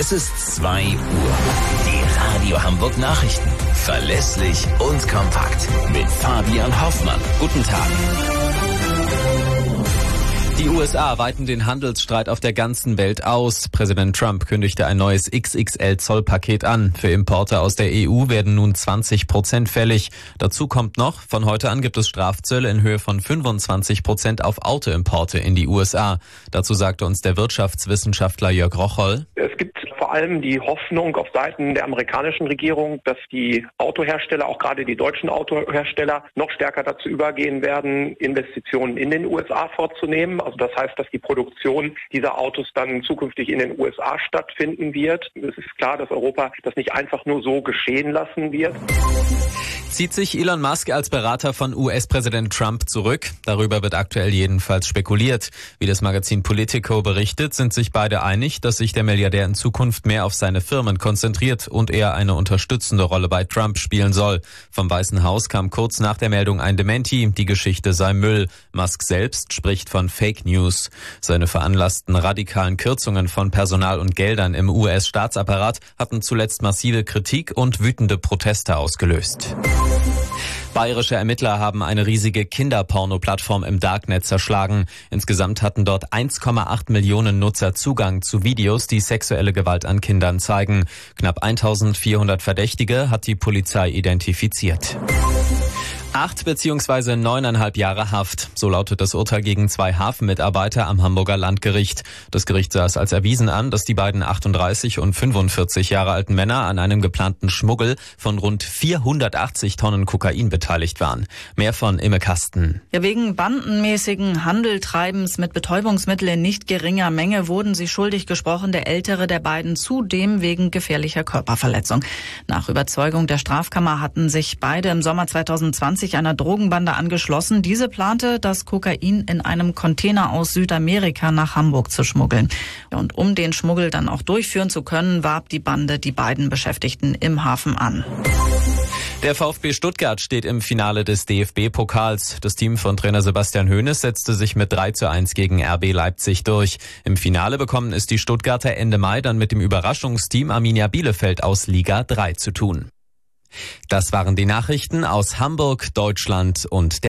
Es ist 2 Uhr. Die Radio Hamburg Nachrichten. Verlässlich und kompakt. Mit Fabian Hoffmann. Guten Tag. Die USA weiten den Handelsstreit auf der ganzen Welt aus. Präsident Trump kündigte ein neues XXL-Zollpaket an. Für Importe aus der EU werden nun 20% fällig. Dazu kommt noch, von heute an gibt es Strafzölle in Höhe von 25% auf Autoimporte in die USA. Dazu sagte uns der Wirtschaftswissenschaftler Jörg Rocholl: Es gibt vor allem die Hoffnung auf Seiten der amerikanischen Regierung, dass die Autohersteller, auch gerade die deutschen Autohersteller, noch stärker dazu übergehen werden, Investitionen in den USA vorzunehmen. Also das heißt, dass die Produktion dieser Autos dann zukünftig in den USA stattfinden wird. Es ist klar, dass Europa das nicht einfach nur so geschehen lassen wird. Zieht sich Elon Musk als Berater von US-Präsident Trump zurück? Darüber wird aktuell jedenfalls spekuliert. Wie das Magazin Politico berichtet, sind sich beide einig, dass sich der Milliardär in Zukunft mehr auf seine Firmen konzentriert und eher eine unterstützende Rolle bei Trump spielen soll. Vom Weißen Haus kam kurz nach der Meldung ein Dementi, die Geschichte sei Müll. Musk selbst spricht von Fake News. Seine veranlassten radikalen Kürzungen von Personal und Geldern im US-Staatsapparat hatten zuletzt massive Kritik und wütende Proteste ausgelöst. Bayerische Ermittler haben eine riesige Kinderporno-Plattform im Darknet zerschlagen. Insgesamt hatten dort 1,8 Millionen Nutzer Zugang zu Videos, die sexuelle Gewalt an Kindern zeigen. Knapp 1400 Verdächtige hat die Polizei identifiziert. 8 bzw. 9,5 Jahre Haft. So lautet das Urteil gegen 2 Hafenmitarbeiter am Hamburger Landgericht. Das Gericht sah es als erwiesen an, dass die beiden 38 und 45 Jahre alten Männer an einem geplanten Schmuggel von rund 480 Tonnen Kokain beteiligt waren. Mehr von Imme Kasten. Ja, wegen bandenmäßigen Handeltreibens mit Betäubungsmitteln in nicht geringer Menge wurden sie schuldig gesprochen, der ältere der beiden zudem wegen gefährlicher Körperverletzung. Nach Überzeugung der Strafkammer hatten sich beide im Sommer 2020 einer Drogenbande angeschlossen. Diese plante, das Kokain in einem Container aus Südamerika nach Hamburg zu schmuggeln. Und um den Schmuggel dann auch durchführen zu können, warb die Bande die beiden Beschäftigten im Hafen an. Der VfB Stuttgart steht im Finale des DFB-Pokals. Das Team von Trainer Sebastian Hoeneß setzte sich mit 3:1 gegen RB Leipzig durch. Im Finale bekommen es die Stuttgarter Ende Mai dann mit dem Überraschungsteam Arminia Bielefeld aus Liga 3 zu tun. Das waren die Nachrichten aus Hamburg, Deutschland und